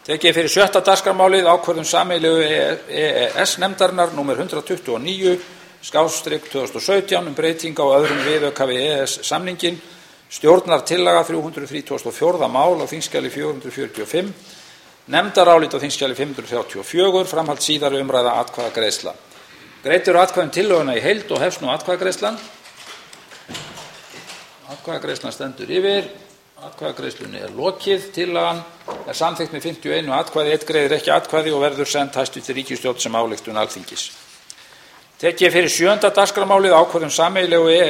Tekið er fyrir 6. dagskrármálið ákvörðun sameiginlegu EES-nefndarinnar númer 129/2017 breytingu á öðrum viðauka við EES-samninginn, stjórnartillaga 334. mál á þingskjali 445, nefndarálit á þingskjali 534, framhald síðari umræða, atkvæðagreiðsla. Greidd eru atkvæði um tillöguna í heild og hefst nú atkvæðagreiðslan. Atkvæðagreiðslan stendur yfir. Atkvæðagreiðslunni er lokið. Tillagan er samþykkt með 51 atkvæði, einn greiðir ekki atkvæði og verður send hæstv. Ríkisstjórn sem ályktun Alþingis. Tekið er fyrir 7. dagskrármálið ákvörðun sameiginlegu